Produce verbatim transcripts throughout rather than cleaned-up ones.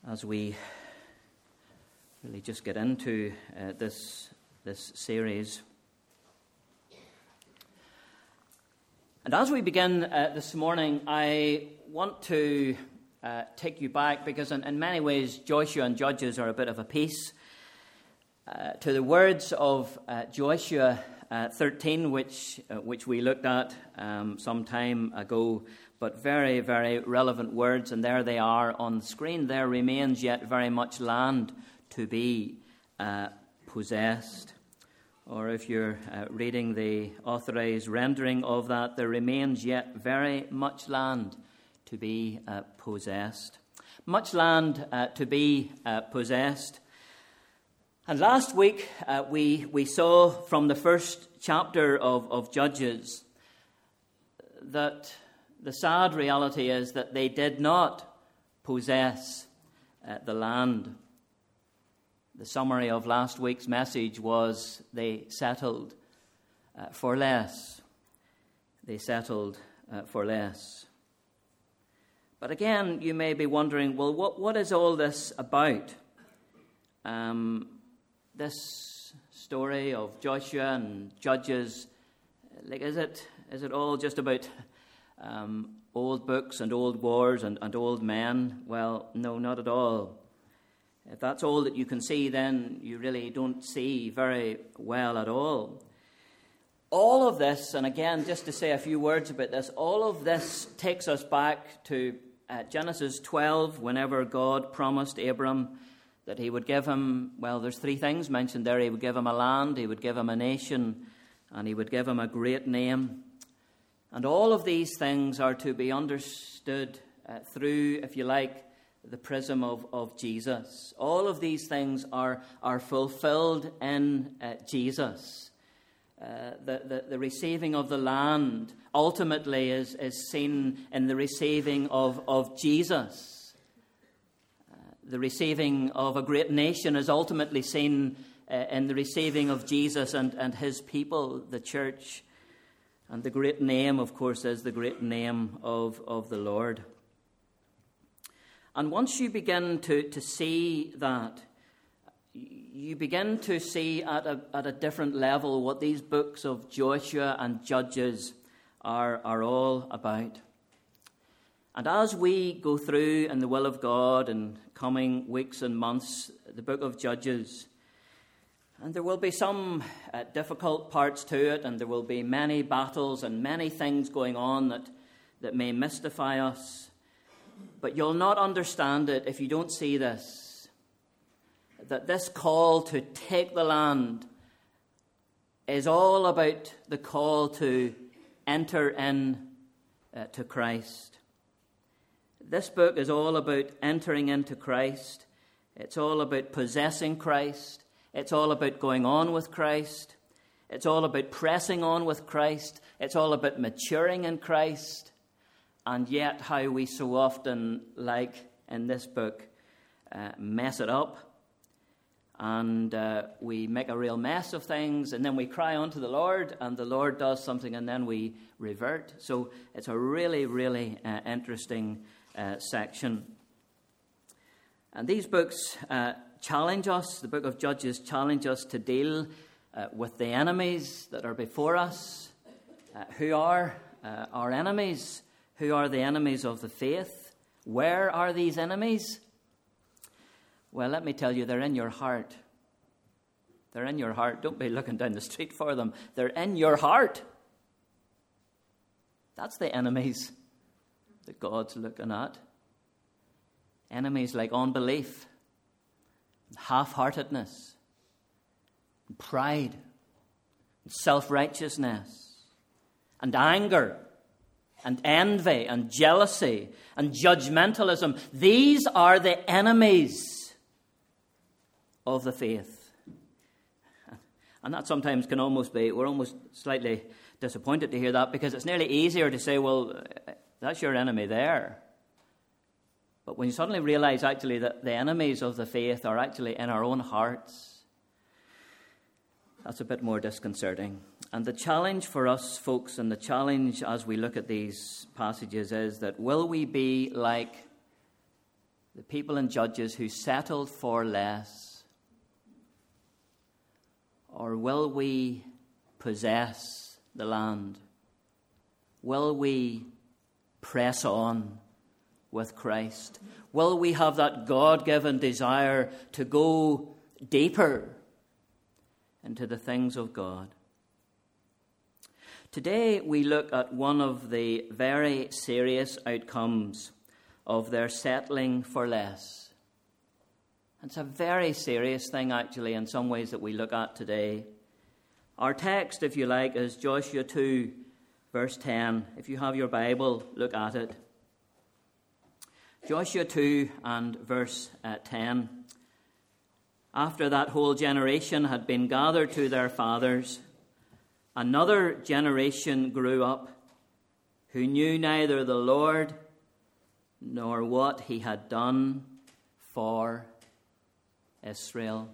as we really just get into uh, this this series. And as we begin uh, this morning, I want to uh, take you back, because in, in many ways Joshua and Judges are a bit of a piece, uh, to the words of uh, Joshua uh, thirteen, which uh, which we looked at um, some time ago. But very, very relevant words, and there they are on the screen. There remains yet very much land to be uh, possessed. Or if you're uh, reading the authorized rendering of that, there remains yet very much land to be uh, possessed. Much land uh, to be uh, possessed. And last week uh, we we saw from the first chapter of, of Judges that the sad reality is that they did not possess uh, the land. The summary of last week's message was they settled uh, for less. They settled uh, for less. But again, you may be wondering, well, what, what is all this about? Um, this story of Joshua and Judges, like, is it is it all just about Um, old books and old wars and, and old men? Well, no, not at all. If that's all that you can see, then you really don't see very well at all. All of this, and again, just to say a few words about this, all of this takes us back to uh, Genesis twelve, whenever God promised Abram that he would give him, well, there's three things mentioned there. He would give him a land, he would give him a nation, and he would give him a great name. And all of these things are to be understood uh, through, if you like, the prism of, of Jesus. All of these things are, are fulfilled in uh, Jesus. Uh, the, the, the receiving of the land ultimately is, is seen in the receiving of, of Jesus. Uh, the receiving of a great nation is ultimately seen uh, in the receiving of Jesus and, and his people, the church. And the great name, of course, is the great name of, of the Lord. And once you begin to, to see that, you begin to see at a, at a different level what these books of Joshua and Judges are, are all about. And as we go through in the will of God in coming weeks and months, the book of Judges, and there will be some uh, difficult parts to it, and there will be many battles and many things going on that, that may mystify us. But you'll not understand it if you don't see this. That this call to take the land is all about the call to enter in uh, to Christ. This book is all about entering into Christ. It's all about possessing Christ. It's all about going on with Christ. It's all about pressing on with Christ. It's all about maturing in Christ. And yet how we so often, like in this book, uh, mess it up. And uh, we make a real mess of things, and then we cry unto the Lord, and the Lord does something, and then we revert. So it's a really, really uh, interesting uh, section. And these books Uh, challenge us, the book of Judges challenge us to deal uh, with the enemies that are before us. Uh, who are uh, our enemies? Who are the enemies of the faith? Where are these enemies? Well, let me tell you, they're in your heart. They're in your heart. Don't be looking down the street for them. They're in your heart. That's the enemies that God's looking at. Enemies like unbelief, half-heartedness, pride, self-righteousness, and anger, and envy, and jealousy, and judgmentalism. These are the enemies of the faith. And that sometimes can almost be, we're almost slightly disappointed to hear that, because it's nearly easier to say, well, that's your enemy there. But when you suddenly realize actually that the enemies of the faith are actually in our own hearts, that's a bit more disconcerting. And the challenge for us, folks, and the challenge as we look at these passages is that will we be like the people in Judges who settled for less? Or will we possess the land? Will we press on with Christ? Will we have that God-given desire to go deeper into the things of God? Today we look at one of the very serious outcomes of their settling for less. It's a very serious thing, actually, in some ways that we look at today. Our text, if you like, is Joshua two, verse ten. If you have your Bible, look at it. Joshua two and verse uh, ten. After that whole generation had been gathered to their fathers, another generation grew up who knew neither the Lord nor what he had done for Israel.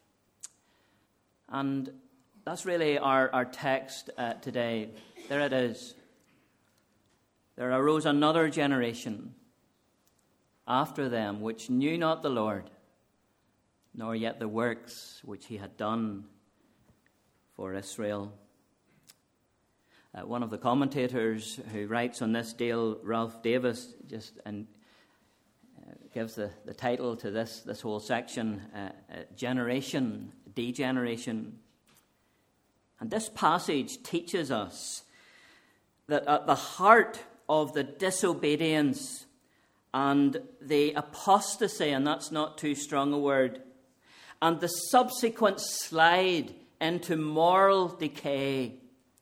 And that's really our, our text uh, today. There it is. There arose another generation after them which knew not the Lord, nor yet the works which he had done for Israel. Uh, one of the commentators who writes on this deal, Ralph Davis, just and uh, gives the, the title to this, this whole section, uh, uh, Generation, Degeneration. And this passage teaches us that at the heart of the disobedience and the apostasy, and that's not too strong a word, and the subsequent slide into moral decay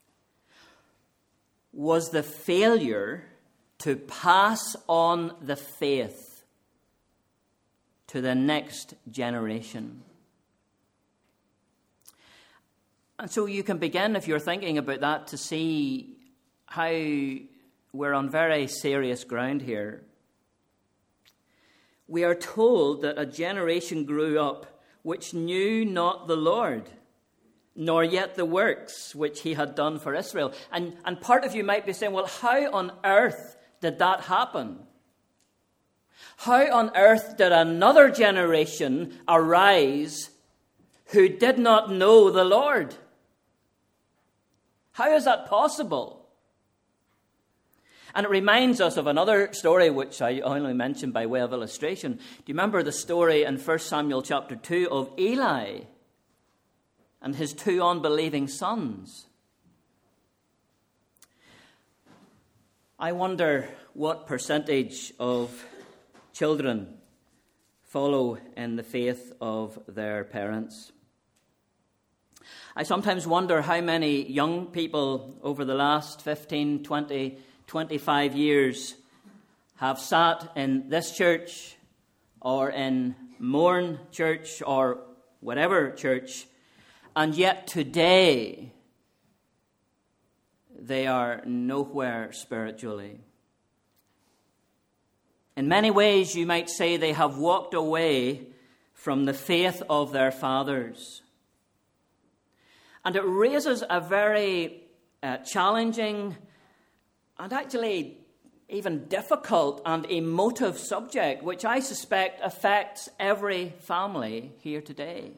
was the failure to pass on the faith to the next generation. And so you can begin, if you're thinking about that, to see how we're on very serious ground here. We are told that a generation grew up which knew not the Lord, nor yet the works which he had done for Israel. And, and part of you might be saying, well, how on earth did that happen? How on earth did another generation arise who did not know the Lord? How is that possible? And it reminds us of another story which I only mentioned by way of illustration. Do you remember the story in First Samuel chapter two of Eli and his two unbelieving sons? I wonder what percentage of children follow in the faith of their parents. I sometimes wonder how many young people over the last fifteen, twenty, twenty-five years have sat in this church or in Mourne Church or whatever church, and yet today they are nowhere spiritually. In many ways, you might say they have walked away from the faith of their fathers. And it raises a very uh, challenging and actually even difficult and emotive subject, which I suspect affects every family here today.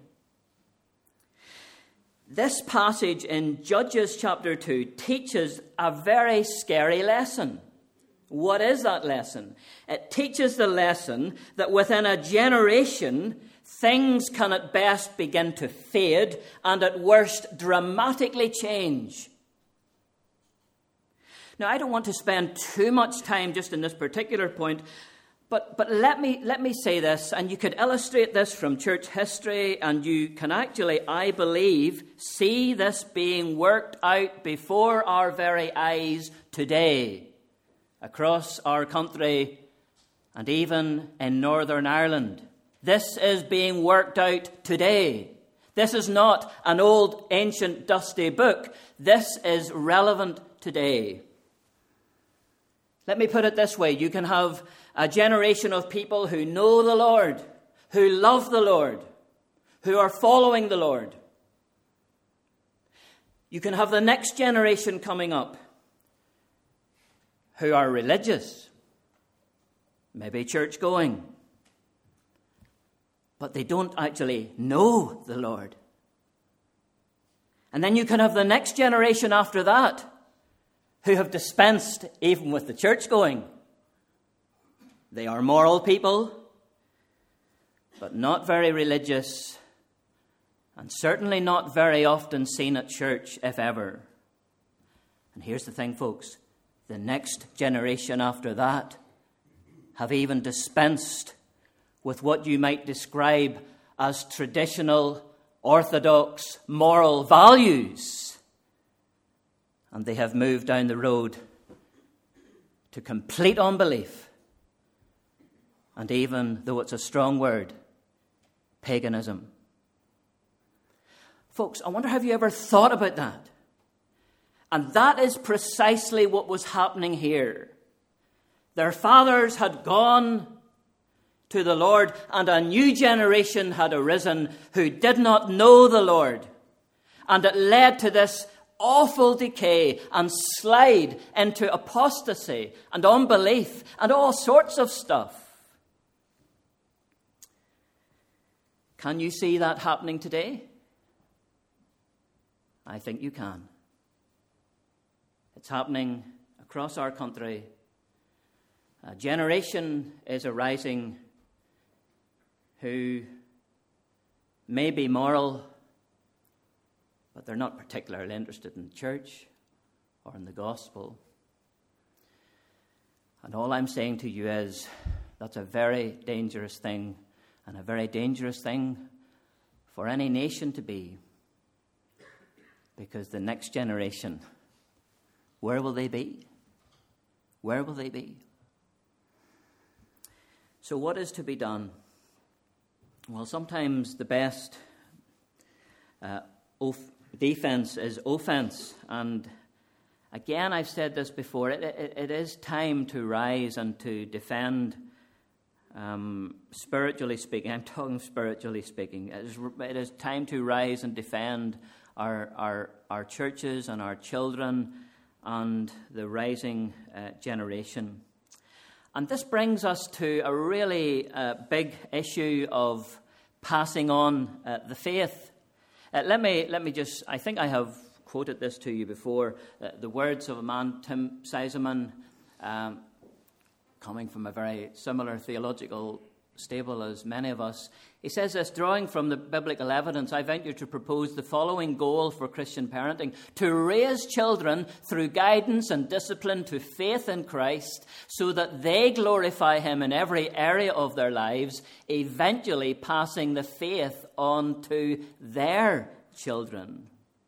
This passage in Judges chapter two teaches a very scary lesson. What is that lesson? It teaches the lesson that within a generation, things can at best begin to fade and at worst dramatically change. Now, I don't want to spend too much time just in this particular point, but, but let me let me say this, and you could illustrate this from church history, and you can actually, I believe, see this being worked out before our very eyes today, across our country, and even in Northern Ireland. This is being worked out today. This is not an old, ancient, dusty book. This is relevant today. Let me put it this way. You can have a generation of people who know the Lord, who love the Lord, who are following the Lord. You can have the next generation coming up who are religious, maybe church-going, but they don't actually know the Lord. And then you can have the next generation after that who have dispensed even with the church going. They are moral people, but not very religious, and certainly not very often seen at church, if ever. And here's the thing, folks. The next generation after that have even dispensed with what you might describe as traditional, orthodox, moral values. And they have moved down the road to complete unbelief. And even, though it's a strong word, paganism. Folks, I wonder, have you ever thought about that? And that is precisely what was happening here. Their fathers had gone to the Lord, and a new generation had arisen who did not know the Lord. And it led to this awful decay and slide into apostasy and unbelief and all sorts of stuff. Can you see that happening today? I think you can. It's happening across our country. A generation is arising who may be moral, but they're not particularly interested in church or in the gospel. And all I'm saying to you is that's a very dangerous thing, and a very dangerous thing for any nation to be. Because the next generation, where will they be? Where will they be? So what is to be done? Well, sometimes the best uh, off- defense is offense. And again, I've said this before, it, it, it is time to rise and to defend, um, spiritually speaking. I'm talking spiritually speaking. It is, it is time to rise and defend our, our, our churches and our children and the rising uh, generation. And this brings us to a really uh, big issue of passing on uh, the faith. Uh, let me let me just, I think I have quoted this to you before, uh, the words of a man, Tim Seiseman, um, coming from a very similar theological stable as many of us. He says this: drawing from the biblical evidence, I venture to propose the following goal for Christian parenting: to raise children through guidance and discipline to faith in Christ, so that they glorify Him in every area of their lives, eventually passing the faith on to their children.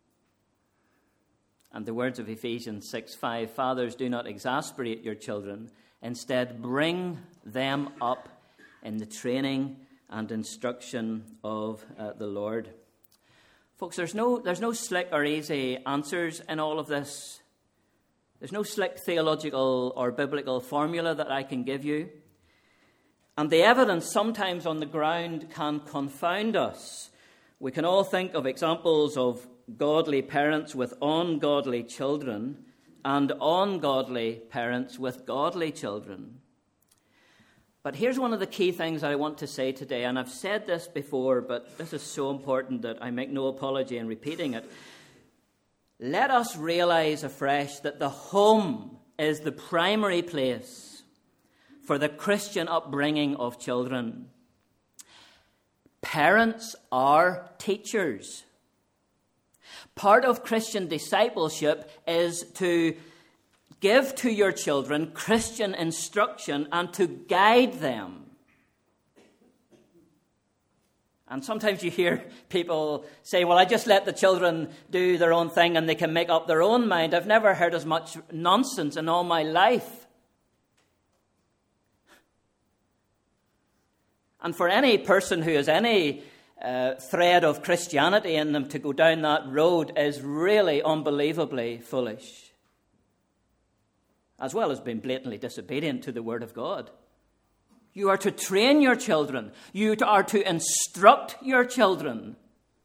And the words of Ephesians six five, fathers, do not exasperate your children, instead bring them up in the training and instruction of uh, the Lord. Folks, there's no, there's no slick or easy answers in all of this. There's no slick theological or biblical formula that I can give you. And the evidence sometimes on the ground can confound us. We can all think of examples of godly parents with ungodly children and ungodly parents with godly children. But here's one of the key things I want to say today, and I've said this before, but this is so important that I make no apology in repeating it. Let us realize afresh that the home is the primary place for the Christian upbringing of children. Parents are teachers. Part of Christian discipleship is to give to your children Christian instruction and to guide them. And sometimes you hear people say, well, I just let the children do their own thing and they can make up their own mind. I've never heard as much nonsense in all my life. And for any person who has any uh, thread of Christianity in them to go down that road is really unbelievably foolish, as well as being blatantly disobedient to the Word of God. You are to train your children. You are to instruct your children.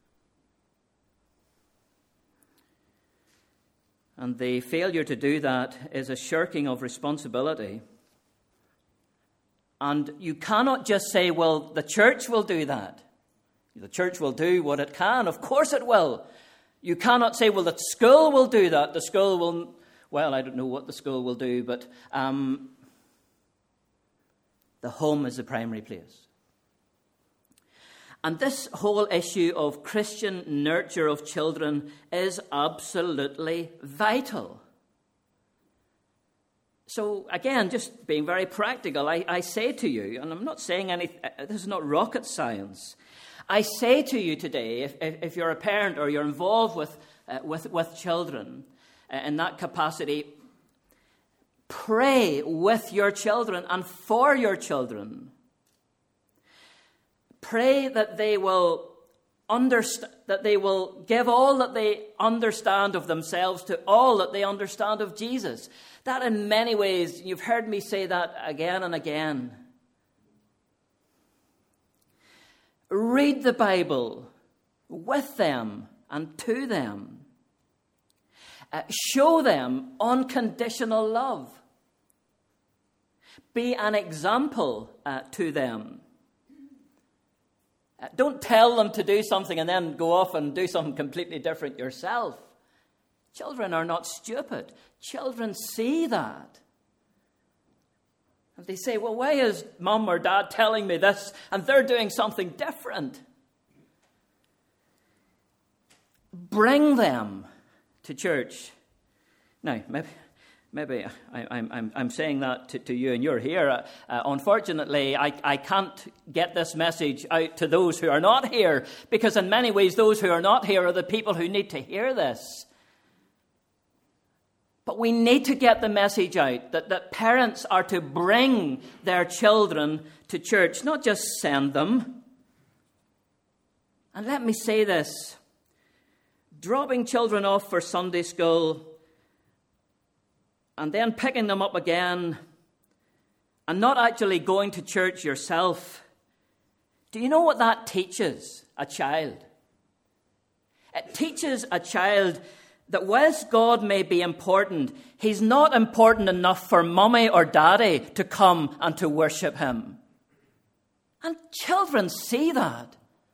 And the failure to do that is a shirking of responsibility. And you cannot just say, well, the church will do that. The church will do what it can. Of course it will. You cannot say, well, the school will do that. The school will, well, I don't know what the school will do, but um, the home is the primary place. And this whole issue of Christian nurture of children is absolutely vital. So, again, just being very practical, I, I say to you, and I'm not saying anything, this is not rocket science. I say to you today, if, if, if you're a parent or you're involved with, uh, with, with children uh, in that capacity, pray with your children and for your children. Pray that they will understand, that they will give all that they understand of themselves to all that they understand of Jesus. That in many ways, you've heard me say that again and again. Read the Bible with them and to them. Uh, show them unconditional love. Be an example uh, to them. Uh, don't tell them to do something and then go off and do something completely different yourself. Children are not stupid. Children see that. And they say, well, why is mum or dad telling me this and they're doing something different? Bring them to church. Now, maybe, maybe I, I'm, I'm, I'm saying that to, to you and you're here. Uh, uh, unfortunately, I, I can't get this message out to those who are not here, because in many ways those who are not here are the people who need to hear this. But we need to get the message out that, that parents are to bring their children to church, not just send them. And let me say this. Dropping children off for Sunday school and then picking them up again and not actually going to church yourself, do you know what that teaches a child? It teaches a child that whilst God may be important, he's not important enough for mummy or daddy to come and to worship him. And children see that.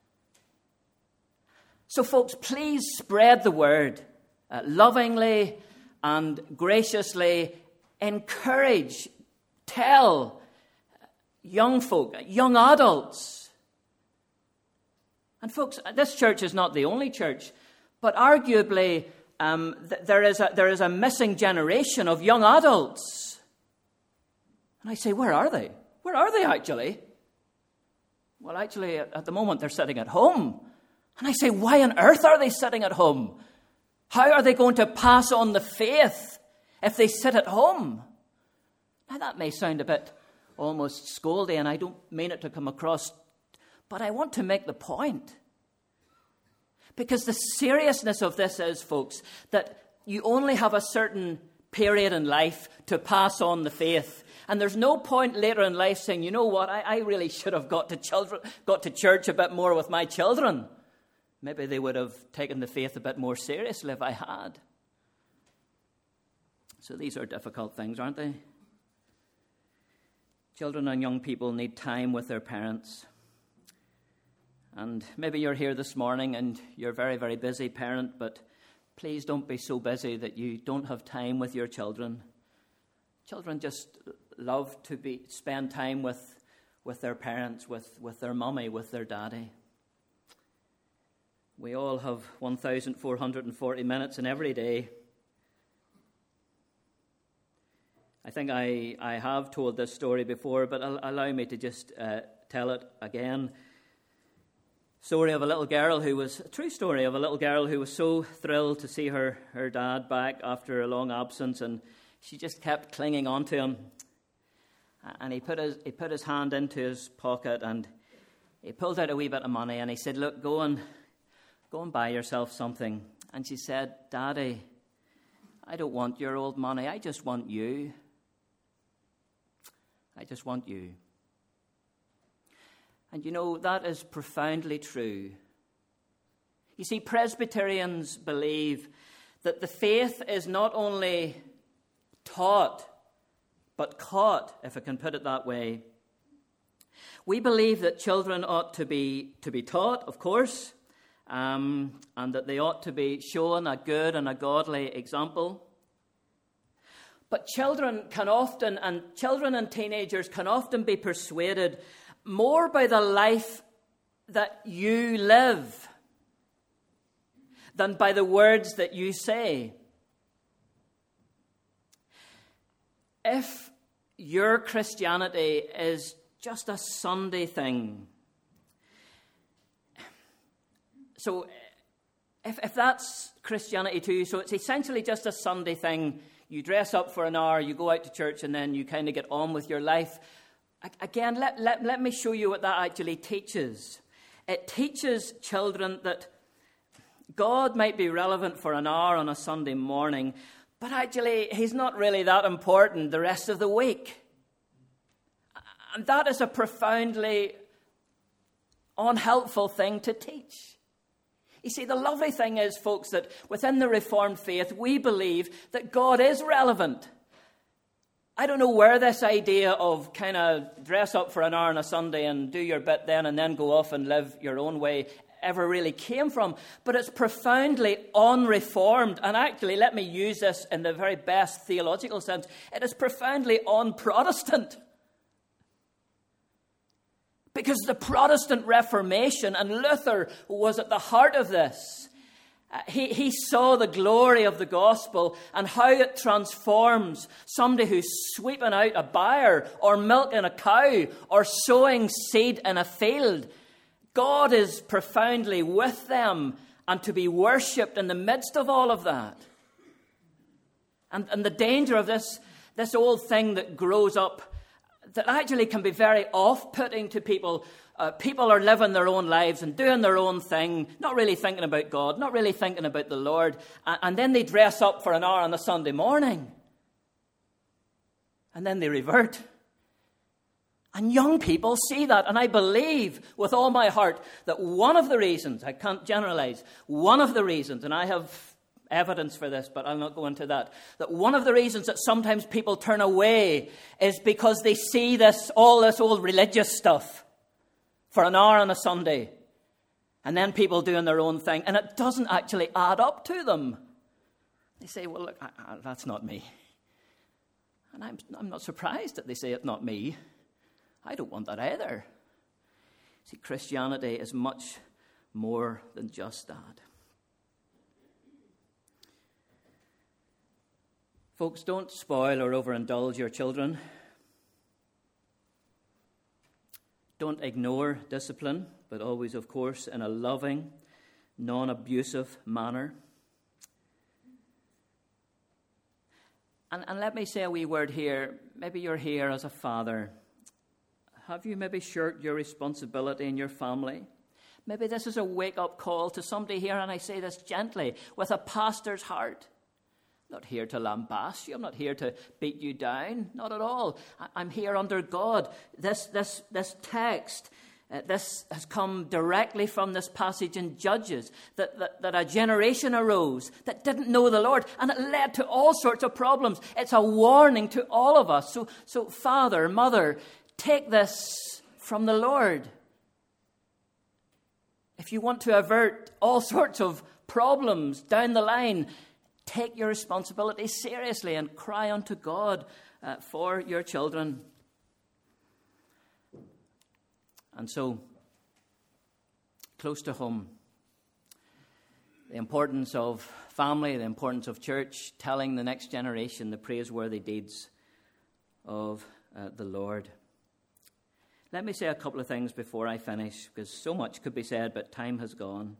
So folks, please spread the word uh, lovingly and graciously. Encourage, tell young folk, young adults. And folks, this church is not the only church, but arguably Um, th- there is a, there is a missing generation of young adults. And I say, where are they? Where are they actually? Well, actually, at, at the moment, they're sitting at home. And I say, why on earth are they sitting at home? How are they going to pass on the faith if they sit at home? Now, that may sound a bit almost scoldy, and I don't mean it to come across, but I want to make the point. Because the seriousness of this is, folks, that you only have a certain period in life to pass on the faith. And there's no point later in life saying, you know what, I, I really should have got to children, got to church a bit more with my children. Maybe they would have taken the faith a bit more seriously if I had. So these are difficult things, aren't they? Children and young people need time with their parents. And maybe you're here this morning and you're a very, very busy parent, but please don't be so busy that you don't have time with your children. Children just love to be spend time with, with their parents, with, with their mummy, with their daddy. We all have one thousand four hundred forty minutes in every day. I think I, I have told this story before, but allow me to just uh, tell it again. Story of a little girl who was, a true story of a little girl who was so thrilled to see her, her dad back after a long absence, and she just kept clinging on to him. And he put his, he put his hand into his pocket and he pulled out a wee bit of money and he said, look, go and, go and buy yourself something. And she said, Daddy, I don't want your old money, I just want you. I just want you. And you know, that is profoundly true. You see, Presbyterians believe that the faith is not only taught, but caught, if I can put it that way. We believe that children ought to be, to be taught, of course, um, and that they ought to be shown a good and a godly example. But children can often, and children and teenagers can often be persuaded more by the life that you live than by the words that you say. If your Christianity is just a Sunday thing, so if, if that's Christianity to you, so it's essentially just a Sunday thing. You dress up for an hour, you go out to church, and then you kind of get on with your life. Again, let, let, let me show you what that actually teaches. It teaches children that God might be relevant for an hour on a Sunday morning, but actually he's not really that important the rest of the week. And that is a profoundly unhelpful thing to teach. You see, the lovely thing is, folks, that within the Reformed faith, we believe that God is relevant. I don't know where this idea of kind of dress up for an hour on a Sunday and do your bit then and then go off and live your own way ever really came from, but it's profoundly unreformed. And actually, let me use this in the very best theological sense, it is profoundly un-Protestant. Because the Protestant Reformation, and Luther was at the heart of this. Uh, he, he saw the glory of the gospel and how it transforms somebody who's sweeping out a byre or milking a cow or sowing seed in a field. God is profoundly with them and to be worshipped in the midst of all of that. And, and the danger of this, this old thing that grows up that actually can be very off-putting to people. Uh, people are living their own lives and doing their own thing, not really thinking about God, not really thinking about the Lord, and, and then they dress up for an hour on a Sunday morning. And then they revert. And young people see that, and I believe with all my heart that one of the reasons, I can't generalize, one of the reasons, and I have evidence for this, but I'll not go into that, that one of the reasons that sometimes people turn away is because they see this, all this old religious stuff for an hour on a Sunday, and then people doing their own thing, and it doesn't actually add up to them. They say, well, look, I, I, that's not me. And I'm, I'm not surprised that they say it's not me. I don't want that either. See, Christianity is much more than just that. Folks, don't spoil or overindulge your children. Don't ignore discipline, but always, of course, in a loving, non-abusive manner. And, and let me say a wee word here. Maybe you're here as a father. Have you maybe shirked your responsibility in your family? Maybe this is a wake-up call to somebody here, and I say this gently, with a pastor's heart. I'm not here to lambast you. I'm not here to beat you down. Not at all. I'm here under God. This, this, this text, uh, this has come directly from this passage in Judges, that, that, that a generation arose that didn't know the Lord, and it led to all sorts of problems. It's a warning to all of us. So, so father, mother, take this from the Lord. If you want to avert all sorts of problems down the line, take your responsibility seriously and cry unto God uh, for your children. And so, close to home, the importance of family, the importance of church, telling the next generation the praiseworthy deeds of uh, the Lord. Let me say a couple of things before I finish, because so much could be said, but time has gone.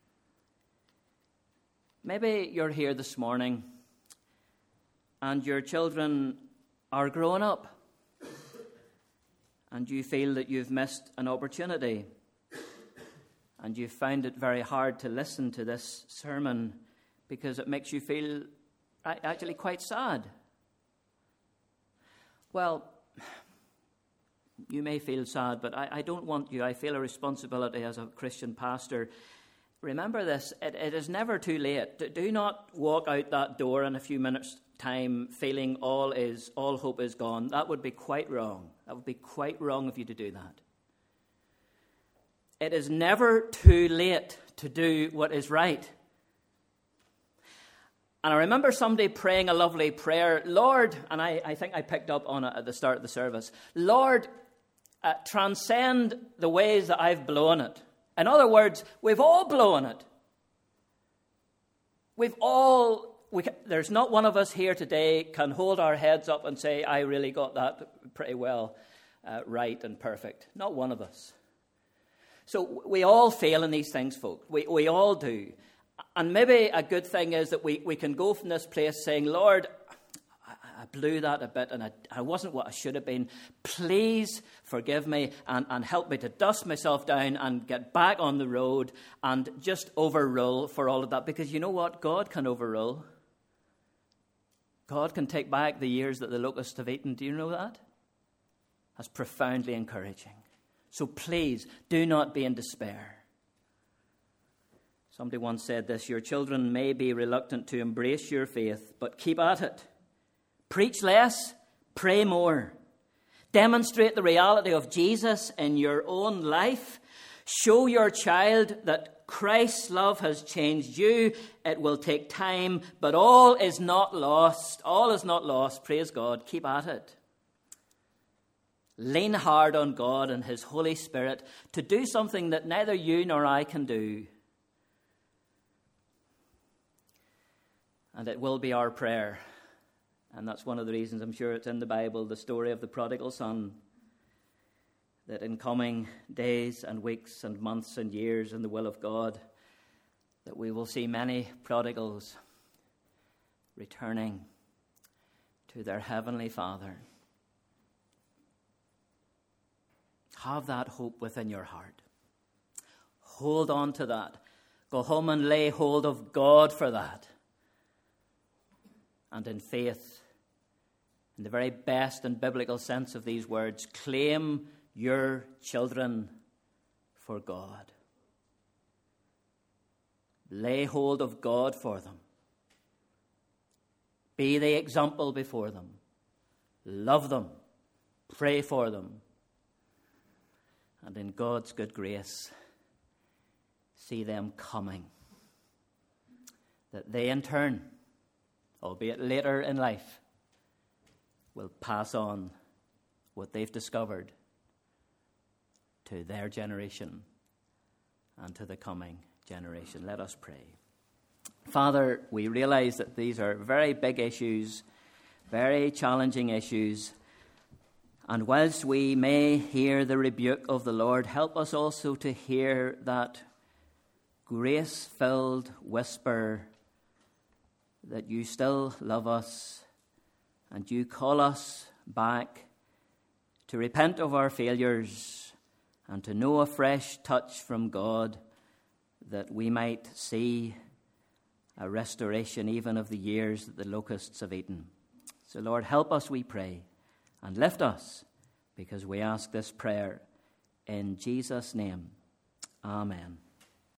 Maybe you're here this morning and your children are growing up and you feel that you've missed an opportunity and you found it very hard to listen to this sermon because it makes you feel actually quite sad. Well, you may feel sad, but I, I don't want you. I feel a responsibility as a Christian pastor remember this, it, it is never too late. Do not walk out that door in a few minutes' time feeling all is all hope is gone. That would be quite wrong. That would be quite wrong of you to do that. It is never too late to do what is right. And I remember somebody praying a lovely prayer, Lord, and I, I think I picked up on it at the start of the service, Lord, uh, transcend the ways that I've blown it. In other words, we've all blown it. We've all, we can, there's not one of us here today can hold our heads up and say, I really got that pretty well uh, right and perfect. Not one of us. So we all fail in these things, folk. We, we all do. And maybe a good thing is that we, we can go from this place saying, Lord, I, I blew that a bit and I, I wasn't what I should have been. Please forgive me and, and help me to dust myself down and get back on the road and just overrule for all of that. Because you know what? God can overrule. God can take back the years that the locusts have eaten. Do you know that? That's profoundly encouraging. So please, do not be in despair. Somebody once said this, your children may be reluctant to embrace your faith, but keep at it. Preach less, pray more. Demonstrate the reality of Jesus in your own life. Show your child that Christ's love has changed you. It will take time, but all is not lost. All is not lost. Praise God. Keep at it. Lean hard on God and His Holy Spirit to do something that neither you nor I can do. And it will be our prayer. And that's one of the reasons, I'm sure it's in the Bible, the story of the prodigal son, that in coming days and weeks and months and years in the will of God, that we will see many prodigals returning to their heavenly Father. Have that hope within your heart. Hold on to that. Go home and lay hold of God for that. And in faith, in the very best and biblical sense of these words, claim your children for God. Lay hold of God for them. Be the example before them. Love them. Pray for them. And in God's good grace, see them coming. That they in turn, albeit later in life, will pass on what they've discovered to their generation and to the coming generation. Let us pray. Father, we realize that these are very big issues, very challenging issues, and whilst we may hear the rebuke of the Lord, help us also to hear that grace-filled whisper that you still love us and you call us back to repent of our failures and to know a fresh touch from God, that we might see a restoration even of the years that the locusts have eaten. So Lord, help us, we pray, and lift us, because we ask this prayer in Jesus' name. Amen.